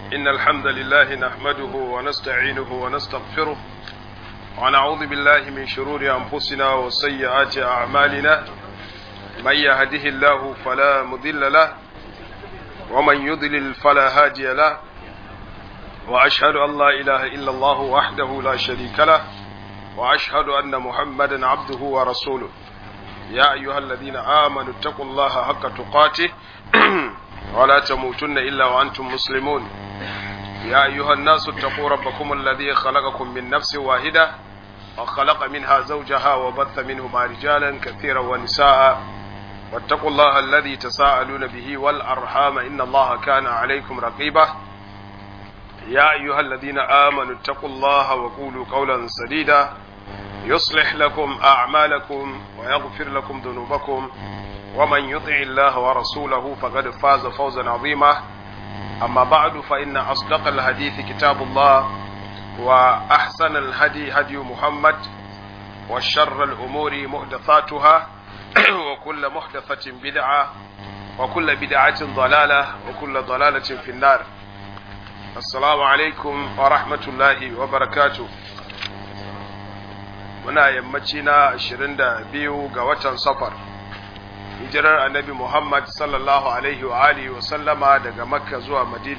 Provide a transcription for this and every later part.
إن الحمد لله نحمده ونستعينه ونستغفره ونعوذ بالله من شرور أنفسنا وسيئات أعمالنا من يهده الله فلا مضل له ومن يضلل فلا هادي له وأشهد أن لا إله إلا الله وحده لا شريك له وأشهد أن محمدا عبده ورسوله يا أيها الذين آمنوا اتقوا الله حق تقاته ولا تموتن إلا وأنتم مسلمون يا أيها الناس اتقوا ربكم الذي خلقكم من نفس واحدة وخلق منها زوجها وبث منهما رجالا كثيرا ونساء واتقوا الله الذي تساءلون به والأرحام إن الله كان عليكم رقيبا يا أيها الذين آمنوا اتقوا الله وقولوا قولا سديدا يصلح لكم أعمالكم ويغفر لكم ذنوبكم ومن يطع الله ورسوله فقد فاز فوزا عظيما أما بعد فإن أصدق الحديث كتاب الله وأحسن الهدي هدي محمد وشر الأمور محدثاتها وكل محدثة بدعة وكل بدعة ضلالة وكل ضلالة في النار. السلام عليكم ورحمة الله وبركاته. muna yammaci na 22 ga watan safar hijirar annabi Muhammad sallallahu alaihi wa alihi wa sallama daga Makka zuwa Madina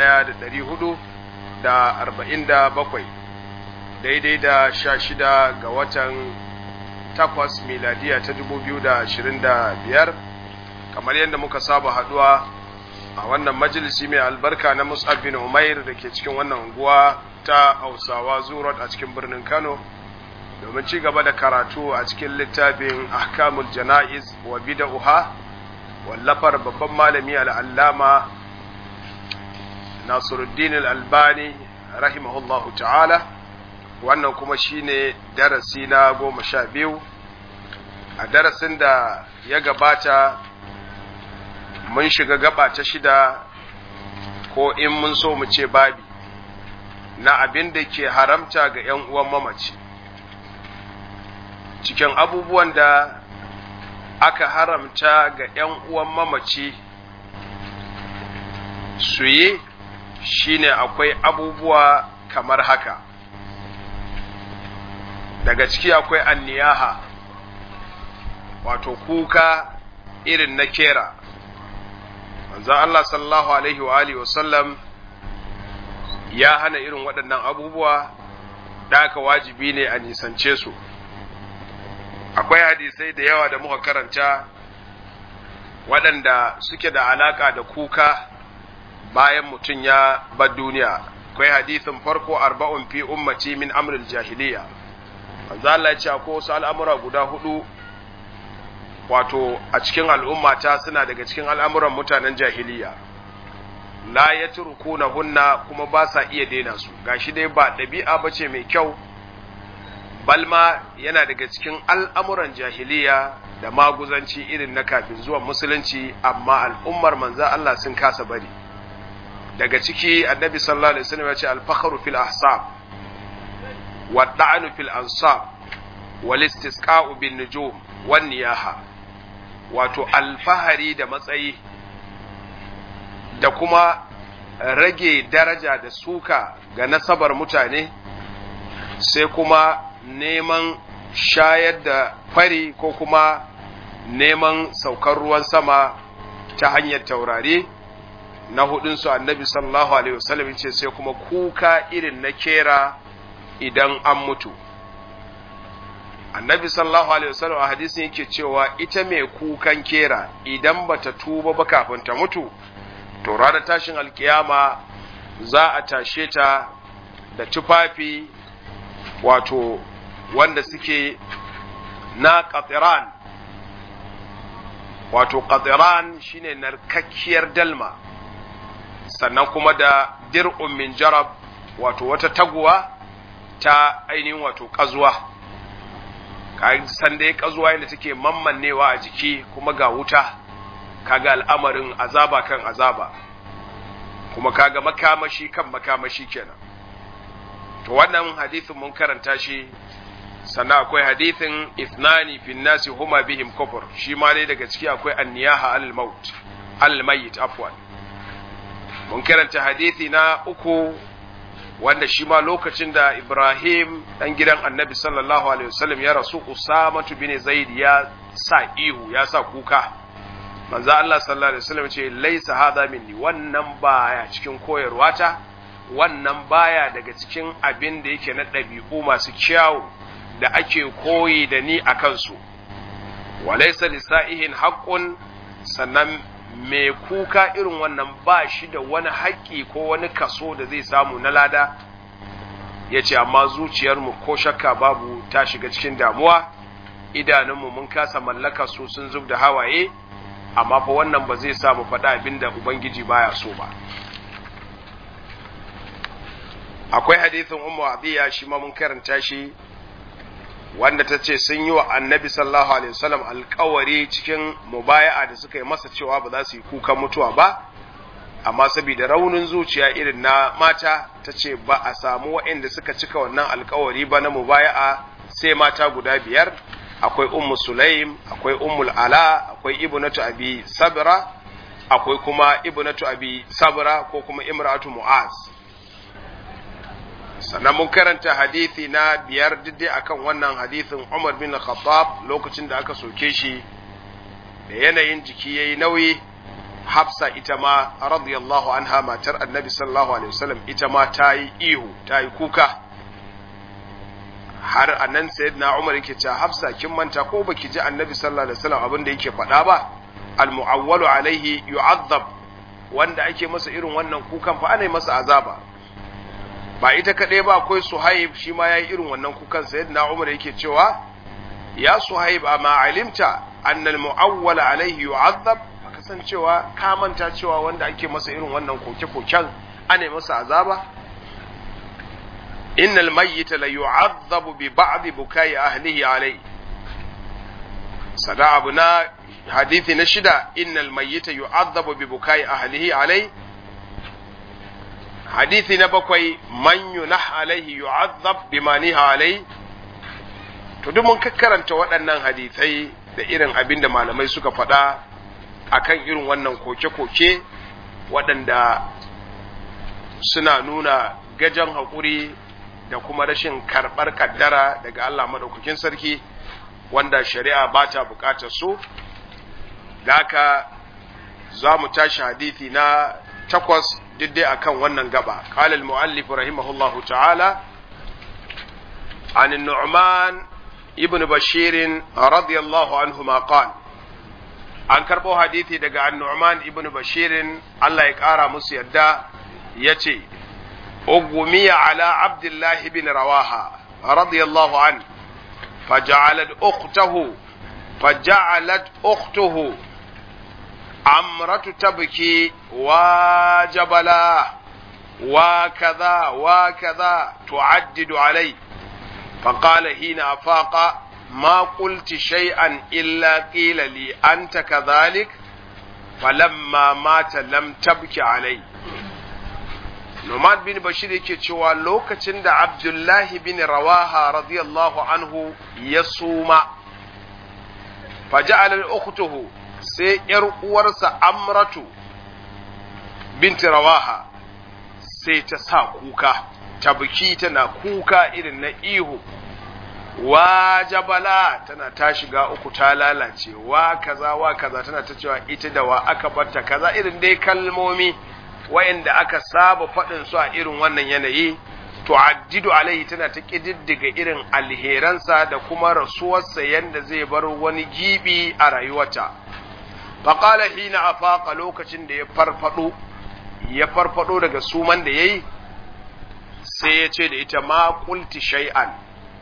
1447 daidai da 16 ga watan 8 miladiya ta 2025 kamar yadda muka saba haduwa a wannan majalisi mai albarka na Mus'ab bin Umair da ke cikin wannan unguwa ta Hausawa Zurat a cikin birnin Kano domin ci gaba da karatu a cikin littafin ahkamul jana'iz wa bid'uha wallafar babban malami al'allama Nasiruddin al-Albani rahimahullahu ta'ala. Wannan kuma shine darasi na 12. A darasin da ya gabata mun shiga gaba ta 6 ko in mun so mu ce babi na abin da ke haramta ga 'yan uwan mamaci. Cikin abubuwan da aka haramta ga ‘yan uwan mamaci su yi shi ne akwai abubuwa kamar haka. Daga ciki akwai anniyaha, wato kuka irin na kera. Manzon Allah sallallahu Alaihi wa sallam ya hana irin waɗannan abubuwa da aka wajibi ne a nisance su. Akwai hadisai da yawa da muka karanta waɗanda suke da alaka da kuka bayan mutum ya bar duniya. Akwai hadisin farko 40 fi ummati min amril jahiliya. Manzo Allah ya ce akwai wasu al'amura guda 4 wato a cikin al'ummata suna daga cikin al'amuran mutanen jahiliya. La yatrukunahunna kuma ba sa iya daina su. Gashi dai ba ɗabi'a bace mai kyau. Balma yana daga cikin al'amuran jahiliya da maguzanci irin na kafin zuwan musulunci, amma al'ummar manza Allah sun kasa bari. Daga ciki annabi sallallahu Alaihi wasallam ya ce alfakharu fil ahsab wa da'anu fil ansab wal istisqa'u bin nujum wan niyaha, wato alfahari da matsayi da kuma rage daraja da suka ga nasabar mutane, sai kuma neman shayar da fari ko kuma neman saukar ruwan sama ta hanyar taurari. Na hudunsu annabi sallallahu Alaihi wasallam ce sai kuma kuka irin na kera idan an mutu. Annabi sallallahu Alaihi wasallam a hadisin yake cewa ita mai kukan kera idan bata tuba ba kafin ta mutu, to ranar tashin alkiyama za a tashe ta da tufafi wato wanda suke na qatiran. Wato qatiran shine narkakkiyar dalma, sannan kuma da dir'un min jarab, wato wata taguwa ta ainihin wato kazuwa. Ka san dai kazuwa yadda take mammannewa a jiki, kuma ga wuta, kaga al'amarin azaba kan azaba, kuma kaga makamashi kan makamashi kenan. To wannan hadisin mun karanta shi. Sannan akwai hadithin ithnani fi nasi huma bihim kufur, shi ma dai daga ciki akwai anniyaha al-maut al-mayyit afwan. mun karanta hadisi na uku wanda shi ma lokacin da Ibrahim dan gidan Annabi sallallahu alaihi wasallam ya rasu, Usama bin Zaid ya sa ihu, ya sa kuka. Manzo Allah sallallahu alaihi wasallam ce laisa hadha minni, wannan baya cikin koyarwata, wannan baya daga cikin abin da yake na ɗabi'u masu kyawu da ake koyi da ni a kansu. Walaysa lisa'ihin haqqun, sannan mai kuka irin wannan ba shi da wani haƙƙi ko wani kaso da zai samu na lada. Yace amma zuciyarmu ko shakka babu ta shiga cikin damuwa, idanunmu mun kasa mallaka su, sun zub da hawaye, amma fa wannan ba zai samu faɗa abinda Ubangiji baya so ba. Akwai hadithin Ummu Adiya shi ma mun karanta shi, wanda ta ce sun yi wa Annabi sallallahu alaihi wasallam alƙawari cikin mubaya'a da suka yi masa cewa ba za su yi kukan mutuwa ba, amma saboda raunin zuciya irin na mata, ta ce ba a samu waɗanda suka cika wannan alƙawari ba na mubaya'a sai mata guda 5. Akwai Ummu Sulaim, akwai Ummul Ala, akwai Ibnatu Abi Sabra, akwai kuma Ibnatu Abi Sabra ko kuma Imratu Mu'az. Sannan mun karanta hadisi na 5 diddai akan wannan hadisin Umar bin Khattab lokacin da aka soke shi da yanayin jiki yayi nauyi. Hafsa ita ma radiyallahu anha, matar Annabi sallallahu alaihi wasallam, ita ma ta yi ihu, ta yi kuka. Har anan sayyidina Umar yake cewa Hafsa kin manta ko baki ji Annabi sallallahu alaihi wasallam abin da yake faɗa ba? Al-mu'awwalu alaihi yu'adhab, wanda ake masa irin wannan kukan fa ana masa azaba. Ba ita kaɗai ba, akwai Suhaib shi ma yayi irin wannan kukan. Sayyidina Umar yake cewa ya Suhaib, amma alimta anna al-mu'awwal alaihi yu'adhab, kasancewa ka manta cewa wanda ake masa irin wannan koke-koken ana masa azaba. Innal mayyita la yu'adhabu bi ba'd bukai ahlihi alayhi. Sada abuna hadithi na 6, innal mayyita yu'adhabu bi bukai ahlihi alayhi. Hadithi na 7, man yunah alayhi yu'adhab bima niha alayhi. To duk mun karanta waɗannan hadisai da irin abinda malamai suka faɗa akan irin wannan koke-koke waɗanda suna nuna gajan haƙuri da kuma rashin karɓar kaddara daga Allah maɗaukakin sarki, wanda shari'a ba ta buƙatar su. Da haka za mu tashi hadithi na 8 diddai akan wannan gaba. Qala al-mu'allif rahimahullahu ta'ala an an-Nu'man ibn Bashir radiyallahu anhu ma qala, an karɓo hadithi daga an-Nu'man ibn Bashir, Allah ya ƙara musu yadda, yace أغمي على عبد الله بن رواحة رضي الله عنه فجعلت أخته عمرة تبكي وجبلا وكذا وكذا تعدد عليه، فقال حين أفاق ما قلت شيئا إلا قيل لي أنت كذلك، فلما مات لم تبكي عليه. Numan bin Bashir yake cewa lokacin da Abdullahi bin Rawaha radiyallahu anhu ya suma, faja'ala ukhtuhu, sai ‘yar uwarsa Amratu binti Rawaha sai ta sa kuka, ta biki tana kuka irin na ihu, wa jabala tana ta shiga uku ta lalace, wa kaza tana ta cewa ita da wa aka barta kaza, irin dai kalmomi wa'inda aka saba faɗin su a irin wannan yanayi. Tu'addidu alaihi, tana ta ƙididdiga irin alheransa da kuma rasuwarsa yanda zai bar wani gibi a rayuwarta. Faqala hina afaqa, lokacin da ya farfado daga suman da yayi, sai ya ce da ita ma qulti shay'an,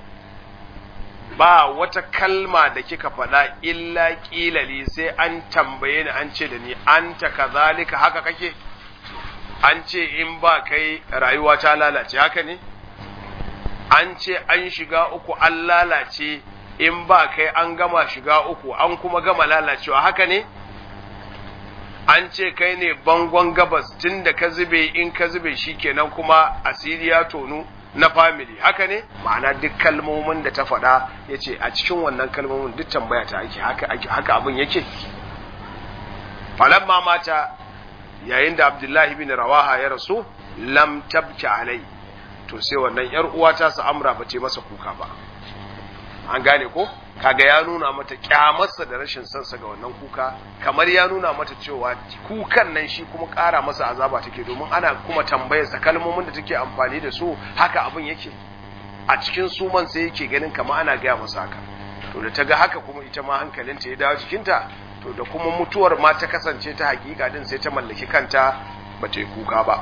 ba wata kalma da kika faɗa illa ƙilali, sai an tambaye ni an ce da ni anta kazalika, haka kake? An ce in ba kai rayuwa ta lalace, haka ne? An ce an shiga uku an lalace, in ba kai an gama shiga uku an kuma gama lalacewa, haka ne? An ce kai ne bangon gabas, tun da ka zube, in ka zube shi kenan kuma asiri ya tonu na family, haka ne? Ma'ana duk kalmomin da ta faɗa, ya ce a cikin wannan kalmomin duk tambaya ta ake haka abin yake. Falamma mata, yayin da Abdullahi bin Rawaha ya rasu lam tabki alai, to sai wannan yar uwata su Amra ba ce masa kuka ba. An gane ko? Kaga ya nuna mata kyamarsa da rashin sansa ga wannan kuka, kamar ya nuna mata cewa kukan nan shi kuma ƙara masa azaba take, domin ana kuma tambayarsa kalmomin da take amfani da su haka abin yake a cikin suman, sai yake ganin kamar ana gaya masa haka. To da ta ga haka kuma ita ma hankalinta ya dawo jikinta, to da kuma mutuwar ma ta kasance ta hakika din, sai ta mallaki kanta ba ta yi kuka ba.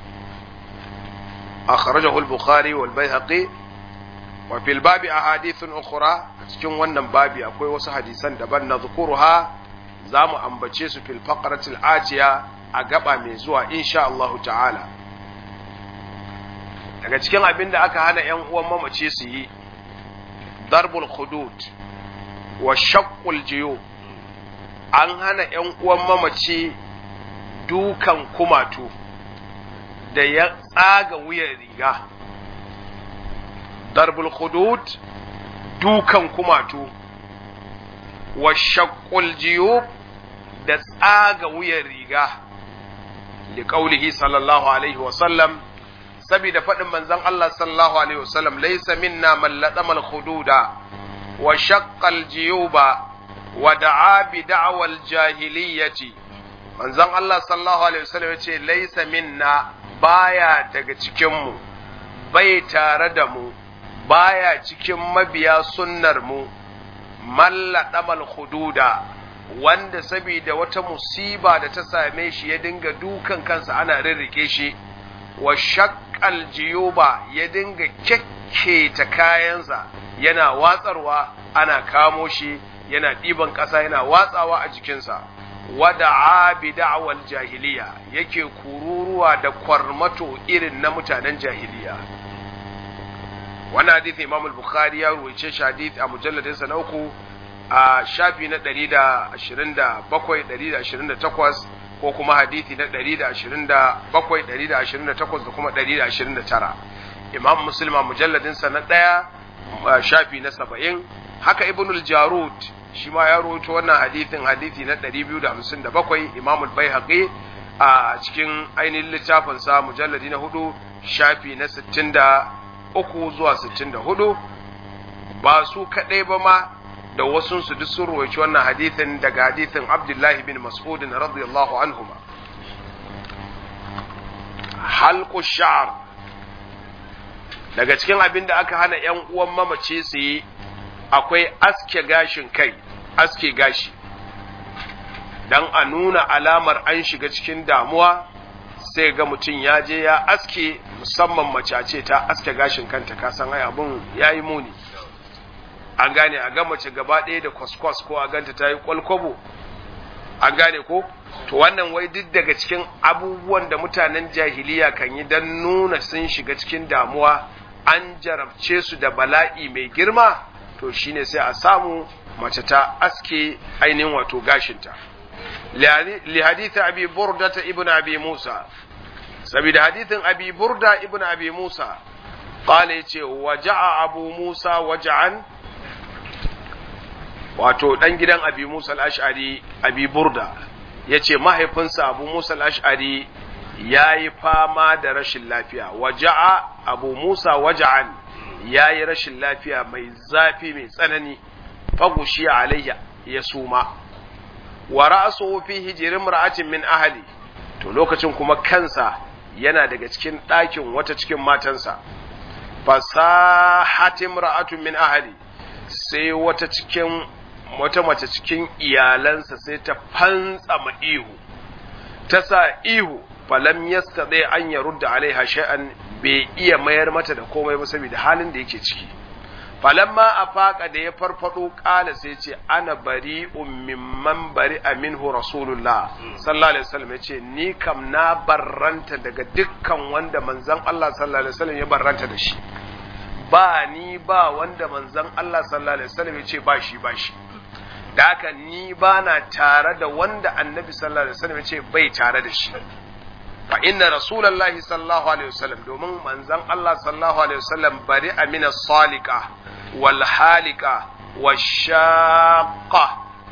akhrajahu al-bukhari wal bayhaqi wa fil babi ahadithun ukhra, cikin wannan babi akwai wasu hadisan daban na zukuruha zamu ambace su fil faqratil atiya a gaba mai zuwa insha Allah ta'ala. Daga cikin abin da aka hana ƴan uwan mamace su yi, darbul hudud wa shaqqul jiyub, an hana ƴan uwan mamace dukan kumatu da ya tsaga wuyan riga. darbul hudud, dukan kumatu, wa shaqqul jiyub, da tsaga wuyan riga, li qaulihi sallallahu alaihi wa sallam, saboda faɗin manzon Allah sallallahu alaihi wa sallam, laysa minna man ladama al-hududa wa shaqqa al-jiyuba wa da'a bi da'wal jahiliyyati. Manzon Allah sallallahu alaihi wa sallam yace laysa minna, baya daga cikin mu, bai tare da mu, baya cikin mabiya sunnar mu, malladamal hududa, wanda saboda wata musiba da ta same shi ya dinga dukan kansa ana rirrike shi, wa shaqqal jiyuba, ya dinga kekketa kayansa yana watsarwa, ana kamo shi yana ɗiban ƙasa yana watsawa a jikinsa. Wada'a bi da'wal jahiliya, yake kururuwa da kwarmato irin na mutanen jahiliya. Wannan hadisi Imam al-Bukhari ya ruwaice shi hadisi a mujalladin sa na 3 a shafi na 127 128, ko kuma hadisi na 127 128 da kuma 129. Imam Muslim a mujalladin sa na 1 shafi na 70. Haka Ibn al-Jarud shi ma ya rawaito wannan hadisin, hadisi na 257. Imam al-Baihaqi a cikin ainihin littafin sa mujalladi na 4 shafi na 63 zuwa 64. Ba su kadai ba ma, da wasu su duk sun rawaito wannan hadisin daga hadisin Abdullah bin Mas'ud radiyallahu anhuma. Halqu sha'r, daga cikin abin da aka hana ƴan uwan mamace su yi akwai aske gashin kai, aske gashi, dan a nuna alamar an shiga cikin damuwa. Sai ga mutum ya je ya aske, musamman mace ce ta aske gashin kanta, ka san ai abun yayi muni. An gane, a ga mace gaba ɗaya da kwaskwas, ko a ganta ta yi kwalkwabo, an gane ko? To wannan wai duk daga cikin abubuwan da mutanen jahiliya kan yi don nuna sun shiga cikin damuwa, an jarabce su da bala'i mai girma, to shine sai a samu mace ta aske ainihin wato gashinta. Li hadith Abi Burda ibn Abi Musa, saboda hadithin Abi Burda ibn Abi Musa, qala yace waja'a Abu Musa waja'an, wato dan gidan Abi Musa al-Ash'ari, Abi Burda yace mahaifinsa Abu Musa al-Ash'ari yayi fama da rashin lafiya. Waja'a Abu Musa waja'an, yayi rashin lafiya mai zafi mai tsanani, fagushi alayya, ya suma. Wa ra'suhu fi hijrin imra'atin min ahli, to lokacin kuma kansa yana daga cikin ɗakin wata cikin matansa. Fasahat imra'atun min ahli, sai wata mace cikin iyalansa sai ta fantsama ihu, ta sa ihu, falam yastati an yarudda alaiha shay'an, bai iya mayar mata da komai ba saboda halin da yake ciki. Falamma afaqa, da ya farfado, kala sai ce ana bari'un mimman bari'a minhu rasulullah sallallahu alaihi wasallam, yace ni kam na barranta daga dukkan wanda manzon Allah sallallahu alaihi wasallam ya barranta da shi. Ba ni ba wanda manzon Allah sallallahu alaihi wasallam yace ba shi. Da haka ni ba na tare da wanda annabi sallallahu alaihi wasallam yace bai tare da shi. Fa inna rasulullahi sallallahu alaihi wasallam, domin manzon Allah sallallahu alaihi wasallam bari amina salika wal halika wash shaqqa,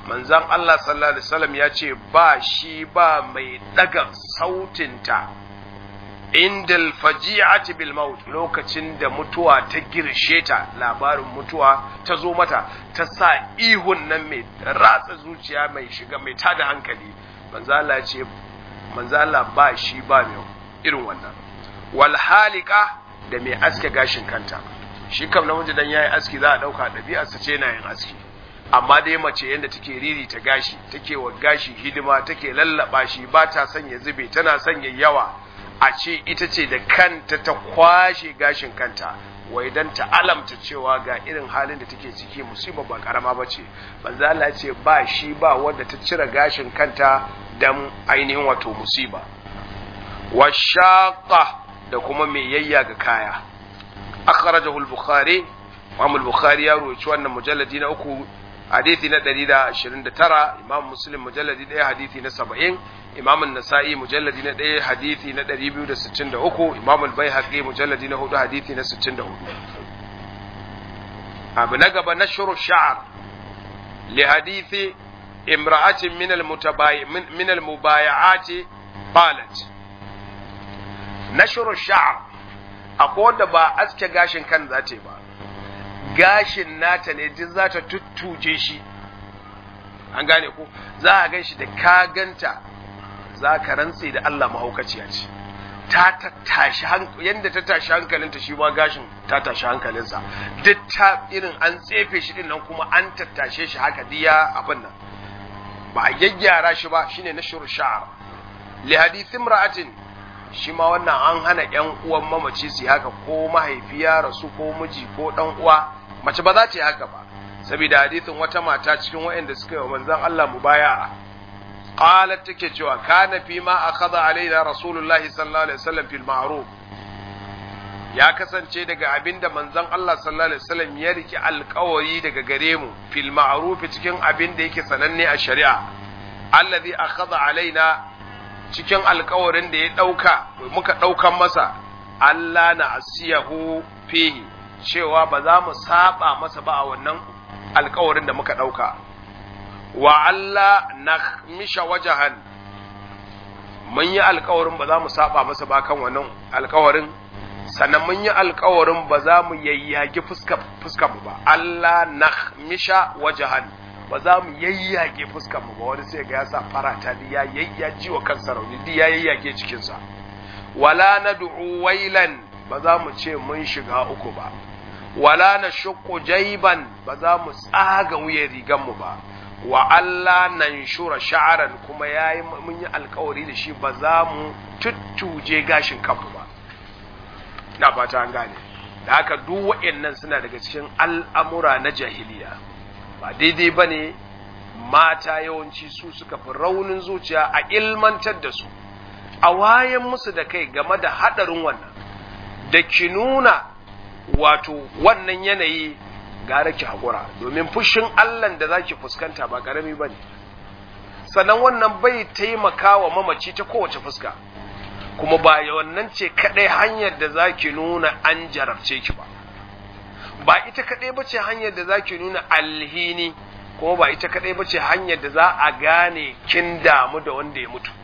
manzon Allah sallallahu alaihi wasallam ya ce ba shi ba mai daga sautinta indal faji'ati bil maut, lokacin da mutuwa ta girshe ta, labarin mutuwa ta zo mata, ta sa ihun nan mai ratsa zuciya, mai shiga, mai tada hankali. manzo Allah ce manzo Allah ba shi ba mai irin wannan. Wal halika, da mai aske gashin kanta, shi kam namiji dan yayi aski za a dauka ɗabi'arsa ce na yin aski, amma dai mace yanda take riri ta gashi, take wa gashi hidima, take lallaba shi, ba ta sanya zube, tana sanya yawa, a ce ita ce da kanta ta kwashe gashin kanta, wai dan ta alamta cewa ga irin halin da take ciki, musiba ba karama bace. manzo Allah ce ba shi ba wanda ta cire gashin kanta dan ainihin wato musiba. Washaqa, da kuma mai yayya ga kaya. Akhrajahu al-Bukhari, Imam al-Bukhari ya rawaito wannan mujalladi na 3 hadisi na 129, Imam Muslim mujalladi 1 hadisi na 70, Imam an-Nasa'i mujalladi na 1 hadisi na 263, Imam al-Baihaqi mujalladi na 4 hadisi na 64. abu na gaba nashru sha'r li hadisi imra'atin min al-mubay'ati qalat. Nashru sha'r, akwai wanda ba aske gashin kan zata ba, gashin nata ne duk za ta tuttuje shi, an gane ko, za a gan shi da ka ganta za ka rantse da Allah mahaukaciya ce, ta tashi yadda ta tashi hankalinta shi ma gashin ta tashi hankalinsa, duk ta irin an tsefe shi din nan kuma an tattashe shi haka diya abin nan, ba a gyaggyara shi ba, shine nashru sha'r. Li hadith imra'atin, shi ma wannan an hana ƴan uwan mamaci su haka, ko mahaifi ya rasu ko miji ko dan uwa, mace ba za ta yi haka ba, saboda hadisin wata mata cikin waɗanda suka yi wa manzon Allah mubaya'a, qalat, take cewa kana fi ma akhadha alaina rasulullahi sallallahu alaihi wasallam fil ma'ruf, ya kasance daga abinda manzon Allah sallallahu alaihi wasallam ya riki alƙawari daga gare mu, fil ma'ruf, cikin abinda yake sananne a shari'a, allazi akhadha alaina, cikin alƙawarin da ya dauka muka daukan masa, Allah na asiyahu fihi, cewa ba za mu saba masa ba a wannan alƙawarin da muka dauka. Wa Allah nakhmisha wajahan, mun yi alƙawarin ba za mu saba masa ba kan wannan alƙawarin, sannan mun yi alƙawarin ba za mu yayyage fuskar mu ba. Allah nakhmisha wajahan, ba za mu yayyage fuskar mu ba. Wani sai ga ya sa farata ya yayyaji wa kansa rauni, ya yayyage cikin sa. Wala nad'u wailan, ba za mu ce mun shiga uku ba. Wala nashqu jayban, ba za mu tsaga wuyan rigan mu ba. Wa Allah nanshura sha'ran, kuma yayi mun yi alƙawari da shi ba za mu tuttuje gashin kanmu ba. Na fata an gane. Da haka duk waɗannan suna daga cikin al'amura na jahiliya. Ba daidai bane mata yawanci su suka fi raunin zuciya, a ilmantar da su, a wayan musu da kai game da hadarin wannan, da ki nuna wato wannan yanayi gara ki haƙura, domin fushin Allah da za ki fuskanta ba ƙarami ba ne. Sannan wannan bai taimaka wa mamaci ta kowace fuska, kuma ba wannan ce kaɗai hanyar da za ki nuna an jarabce ki ba, ba ita kaɗai ba ce hanyar da za ki nuna alhini, kuma ba ita kaɗai ba ce hanyar da za a gane kin damu da wanda ya mutu.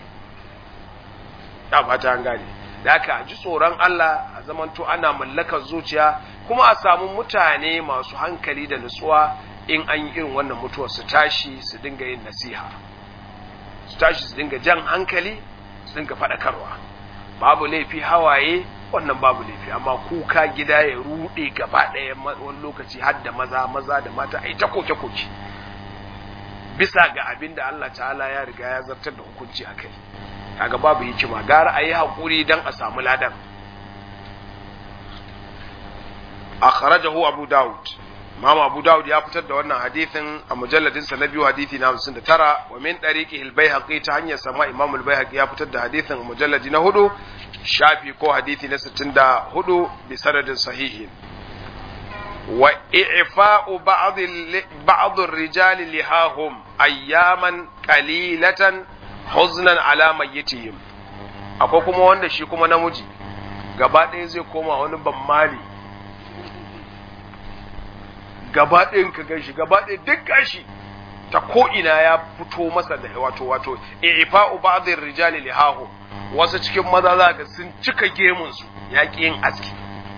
Ya fata an gane. Da haka ji tsoron Allah, a zamanto ana mallakar zuciya, kuma a samu mutane masu hankali da nutsuwa in an yi irin wannan mutuwar, su tashi su dinga yin nasiha, su tashi su dinga jan hankali, su dinga faɗakarwa. Babu laifi hawaye, wannan babu laifi, amma kuka gida ya ruɗe gaba ɗaya wani lokaci, har da maza da mata, ai ta koke-koke bisa ga abin da Allah ta'ala ya riga ya zartar da hukunci a kai. Kaga babu hikima, gara a yi haƙuri don a samu ladan. Akhrajahu Abu Dawud, Imam Abu Dawud ya fitar da wannan hadisin a mujalladin sa na biyu, hadisi na 59, wa min tariqi al-Baihaqi, ta hanyar sama Imam al-Baihaqi ya fitar da hadisin a mujalladi na 4 shafi ko hadisi na 64 bi sanadin sahihin. Wa i'fa'u ba'd ar-rijali lihahum ayyaman qalilatan huznan ala mayyitihim. Akwai kuma wanda shi kuma namiji gaba ɗaya zai koma wani bammali, gaba ɗayan ka gashi, gaba ɗaya duk gashi ta ko ina ya fito masa da wato ifa'u ba'dhir rijali lihahu, wasu cikin maza za ga sun cika gemun su yaki yin aski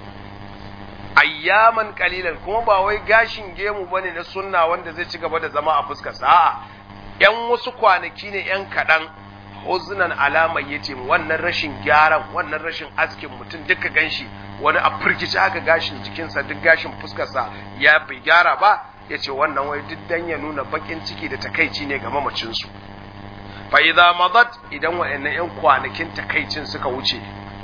ayyaman qalilan, kuma ba wai gashin gemu bane na sunna wanda zai ci gaba da zama a fuskar sa, a'a yan wasu kwanaki ne yan kadan, huznan alama yace wannan rashin gyaran, wannan rashin askin mutum duka ganshi wani a firgice haka gashin jikinsa duk gashin fuskarsa ya bai gyara ba, yace wannan wai duk dan ya nuna bakin ciki da takaici ne ga mamacin su. Fa idza madat, idan wayannan yan kwanakin takaicin suka wuce,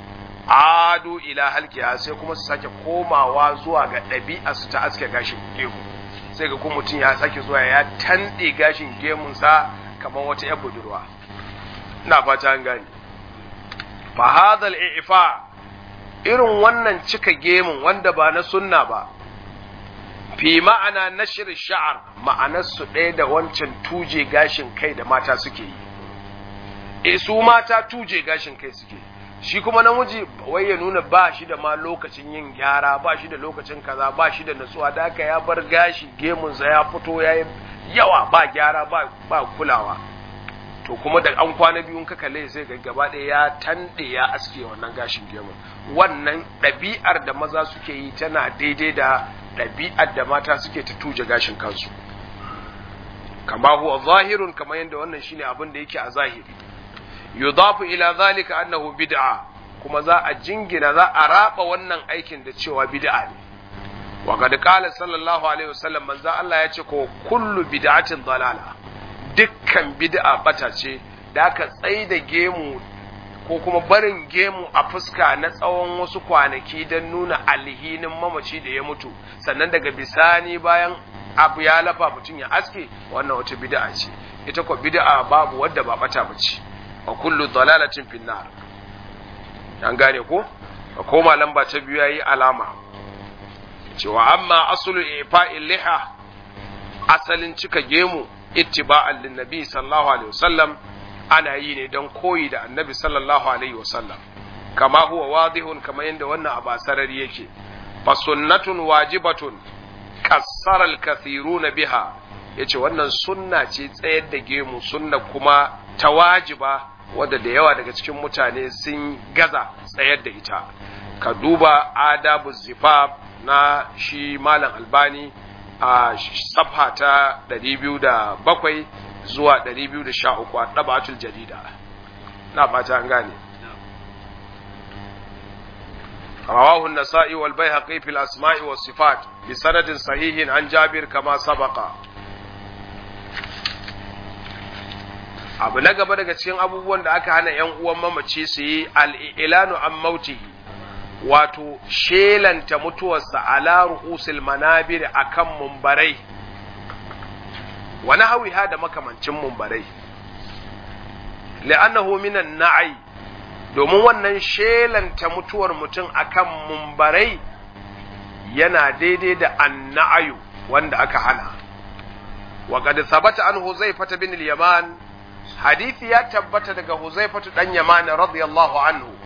adu ila halqiha, sai kuma su sake komawa zuwa ga ɗabi'a su ta aske gashin gemu, sai ga kuma mutum ya sake zuwa ya tande gashin gemunsa kamar wata yar budurwa. Ina fata an gane. Fa hadha al-i'fa, irin wannan cika gemun wanda ba na sunna ba, fi ma'ana nashr ash-sha'r, ma'anar su ɗaya da wancan tuje gashin kai da mata suke yi. Su mata tuje gashin kai suke, shi kuma namiji wai ya nuna ba shi da ma lokacin yin gyara, ba shi da lokacin kaza, ba shi da natsuwa, da haka ya bar gashi gemunsa ya fito yayi yawa, ba gyara ba kulawa. To kuma da an kwana biyu ka kalle sai ga gaba ɗaya ya tande ya aske wannan gashin gemun. Wannan ɗabi'ar da maza suke yi tana daidai da ɗabi'ar da mata suke ta tuje gashin kansu, kama huwa zahirun, kamar yadda wannan shine abin da yake a zahiri. Yudafu ila zalika annahu bid'a, kuma za a jingina, za a raba wannan aikin da cewa bid'a ne. Wa qad qala sallallahu alaihi wasallam, manzo Allah ya ce ko kullu bid'atin dalala, dukkan bid'a bata ce, da aka tsaida gemu ko kuma barin gemu a fuska na tsawon wasu kwanaki don nuna alhinin mamaci da ya mutu, sannan daga bisani bayan abu ya lafa mutum ya aske, wannan wata bid'a ce. Ita ko bid'a babu wadda ba bata bace, wa kullu dalalatin fin nar. an gane ko koma lamba ta biyu yayi alama cewa amma aslu ifa'il liha, asalin cika gemu ittiba'an linnabi sallallahu alaihi wasallam, ana yi ne don koyi da annabi sallallahu alaihi wasallam, kama huwa wadihun, kama yanda wannan abasarari yake. Fa sunnatun wajibatun kassara al-kathiruna biha, yace wannan sunna ce tsayar da gemu, sunna kuma ta wajiba wadda da yawa daga cikin mutane sun gaza tsayar da ita. Ka duba adabu zifaf na shi malam albani a safha ta 207 zuwa 213 a tabatul jadida. Na fata an gane. رواه النسائي والبيهقي في الأسماء والصفات بسند صحيح عن جابر كما سبق. abu na gaba daga cikin abubuwan da aka hana ‘yan uwan mamaci su yi al'ilanu an mautihi, wato shelanta mutuwarsa ala ru'usil manabir a kan mumbarai, wani hawiha da makamancin mumbarai, li'annahu minan na'ai, domin wannan shelanta mutuwar mutum a kan mumbarai yana daidai da anna'ayu wanda aka hana. Wa qad thabata an Huzaifah bin al-Yaman, hadisi ya tabbata daga Huzaifatu dan Yaman radiyallahu anhu,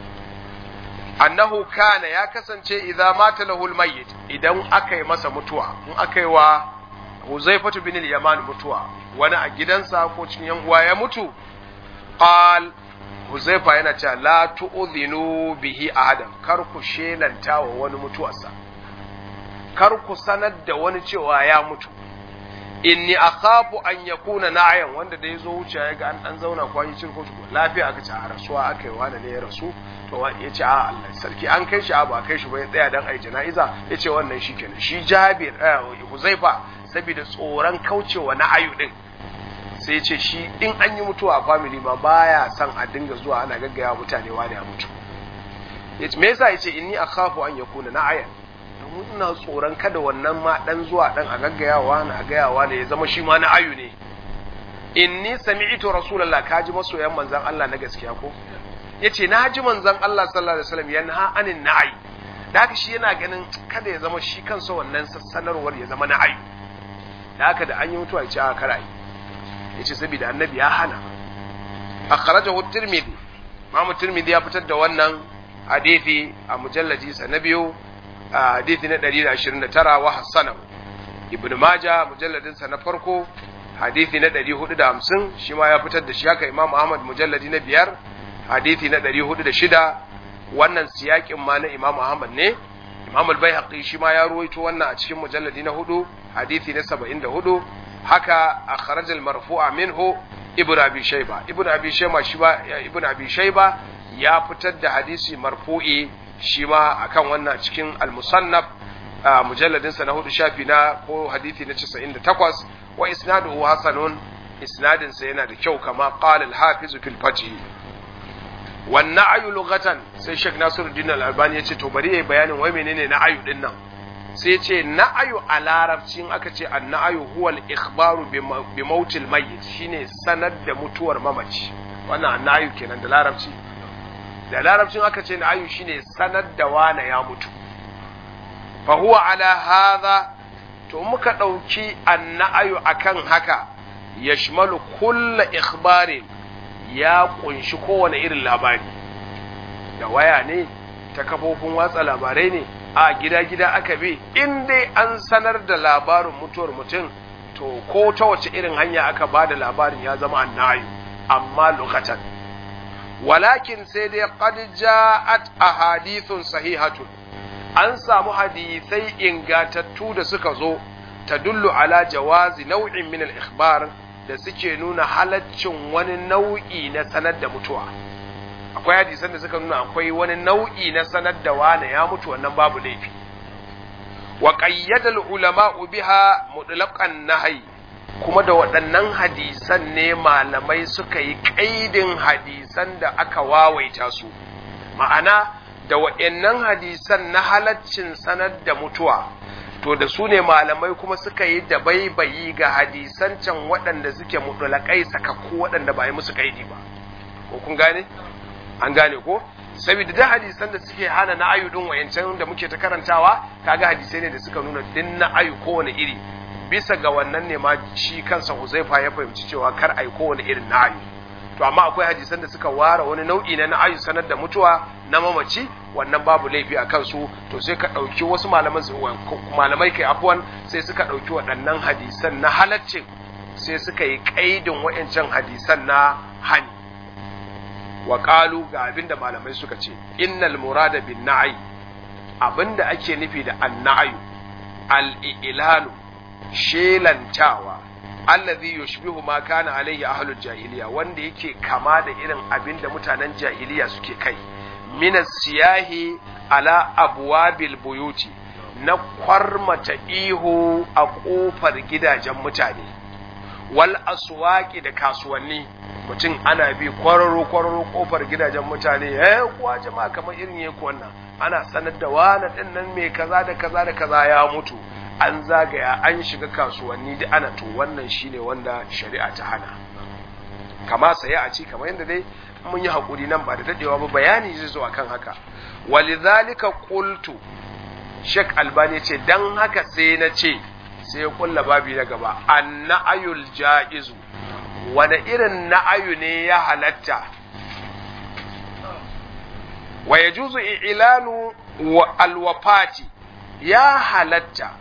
annahu kana, ya kasance idza mata lahu almayyit, idan akai masa mutuwa, in akai wa Huzaifatu bin al-Yaman mutuwa, wani a gidansa ko cikin yan uwa ya mutu, qal, Huzaifa yana cewa la tu'dhinu bihi ahadan, kar ku shelanta wa wani mutuwarsa, kar ku sanar da wani cewa ya mutu. Inni akhafu an yakuna na'yan, wanda da yazo wuce ya ga an zauna kwani cirko lafiya, aka ce a rasuwa aka yi wani ne ya rasu, to ya ce a Allah sarki an kai shi ba kai shi ba, ya tsaya dan ai jana'iza, ya ce wannan shikenan. Shi Jabir Huzaifa saboda tsoron kaucewa na'ayu din, sai ya ce shi in an yi mutuwa a family ma baya son a dinga zuwa ana gaggaya mutane wani ya mutu. Me yasa ya ce inni akhafu an yakuna na'yan, ina tsoron kada wannan ma dan zuwa dan a gaggayawa na a gayawa ne ya zama shi ma na ayu ne. Inni sami'tu rasulullah, kaji masoyan manzon Allah na gaskiya ko, yace na ji manzon Allah sallallahu alaihi wasallam yanha anin na'i, da haka shi yana ganin kada ya zama shi kansa wannan sanarwar ya zama na ayu, da haka da an yi mutuwa yace a karai, yace saboda annabi ya hana. Akhrajahu at-Tirmidhi, Imam Tirmidhi ya fitar da wannan hadisi a mujalladi sa na biyu, hadithi na 129, wa hassanahu. Ibn Majah mujalladin sa na farko hadisi na 450 shi ma ya fitar da shi, haka Imam Ahmad mujalladi na 5 hadisi na 406. wannan siyakin ma na Imam Ahmad ne. Imam al-Baihaqi shi ma ya ruwaito wannan a cikin mujalladi na 4 hadisi na 74. haka akhraj al-marfu'a minhu Ibn Abi Shayba. Ibn Abi Shayba ya fitar da hadisi marfu'i shi ma akan wannan cikin al-Musannaf mujalladin sa na 4 shafi na ko hadisi na 98. wa isnaduhu hasanun, isnadin sa yana da kyau kama qala al-Hafiz fil Fath. wan na'yu lughatan, sai Sheikh Nasiruddin Al-Albani yace to bari yayi bayanin wai menene na'yu din nan. sai yace na'yu a larabcin aka ce an-na'yu huwa al-ikhbaru bi mautil mayyit, shine sanar da mutuwar mamaci. wannan an-na'yu kenan da larabci. da larabcin aka ce na'yu shine sanar da wani ya mutu. fa huwa ala hadha, to muka dauki an-na'yu akan haka, yashmalu kullu ikhbarin, ya kunshi kowane irin labari. da waya ne, ta kafofin watsa labarai ne, a gida-gida aka bi, in dai an sanar da labarin mutuwar mutum, to ko ta wace irin hanya aka ba da labarin ya zama annayu, amma lokatan. walakin sai dai qad ja'at ahadithun sahihatun, an samu hadisai ingatattu da suka zo, tadullu ala jawazi nau'in min al-ikhbar, da suke nuna halaccin wani nau'i na sanar da mutuwa. akwai hadisan da suka nuna akwai wani nau'i na sanar da wani ya mutu, wannan babu laifi. wa qayyada al-ulama'u biha mutlaqan nahy, kuma da waɗannan hadisan ne malamai suka yi kaidin hadisan da aka wawaita su. ma'ana da waɗannan hadisan na halaccin sanar da mutuwa, to da su ne malamai kuma suka yi da baibayi ga hadisan can waɗanda suke mutulakai sakakku, waɗanda ba yi musu kaidi ba. ko kun gane? an gane ko? saboda da hadisan da suke hana na'ayu din wayancan da muke ta karantawa, kaga hadisai ne da suka nuna din na'ayu kowane iri. bisa ga wannan ne ma shi kansa Huzaifa ya fahimci cewa kar ai kowane irin na'ayu. to amma akwai hadisan da suka ware wani nau'i na na'ayu sanar da mutuwa na mamaci, wannan babu laifi a kansu. to sai ka dauki wasu malamai kai afwan, sai suka dauki waɗannan hadisan na halaccin, sai suka yi kaidin wayancan hadisan na hani. wa qalu, ga abinda malamai suka ce, innal murada bin na'i, abinda ake nufi da an-na'yu al-i'lanu, shelantawa, allazi yushbihu ma kana alayhi ahlul jahiliya, wanda yake kama da irin abinda mutanen jahiliya suke kai, minas siyahi ala abwabil buyuti, na kwarmata ihu a kofar gidajen mutane, wal aswaqi, da kasuwanni. mutum ana bi kwararo kofar gidajen mutane, kuwa jama'a kamar irin yake wannan, ana sanar da wani din nan mai kaza da kaza da kaza ya mutu, an zagaya an shiga kasuwanni da ana, to wannan shine wanda shari'a ta hana. kama sai a ci, kamar yadda dai mun yi hakuri nan ba da dadewa ba bayani zai zo akan haka. walidhalika qultu, Sheikh Albani ce dan haka sai na ce, sai ya kulla babi na gaba, an-na'yul ja'izu, wani irin na'ayu ne ya halatta. wa yajuzu i'lanu wa alwafati, ya halatta